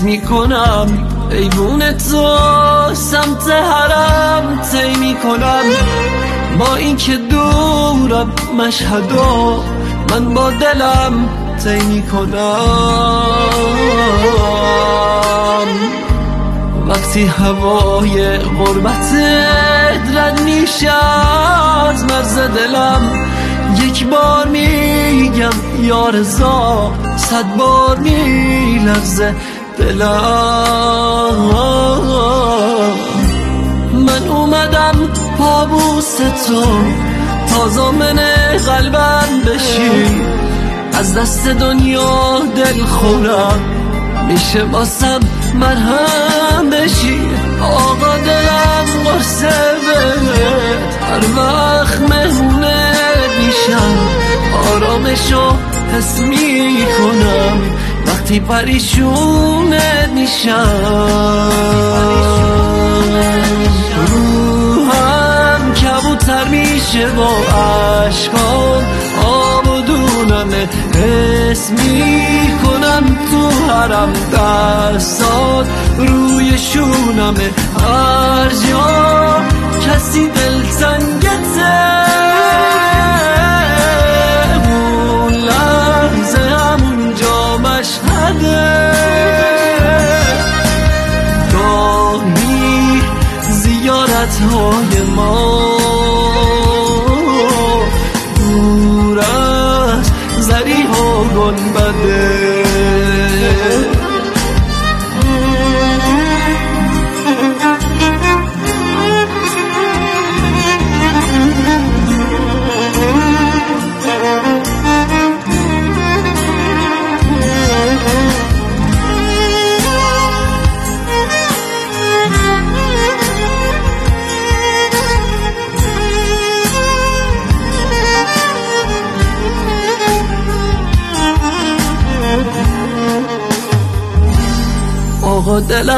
میکنم ایوون تو سمت حرم طی میکنم. با این که دورم مشهدو من با دلم طی میکنم. وقتی هوای غربتت رد میشه از مرز دلم، یک بار میگم یا رضا، 100 بار میلرزه دلم. من اومدم پابوس تو تا ضامن قلبم بشی، از دست دنیا دل خورم میشه واسم مرهم بشی. آقا دلم قرصه بهت هر وقت مهمونه میشم، آرامشو حس میکنم وقتی پریشونه میشم. روحم کبوتر میشه با عشقان، آب و دونمه حس میکنم تو حرم دستات روی شونمه. هر جا کسی دلتنگته اون لحظه همونجا مشهده. گاهی زیارتهای ما دور از ضریح و گنبده. آقا دلم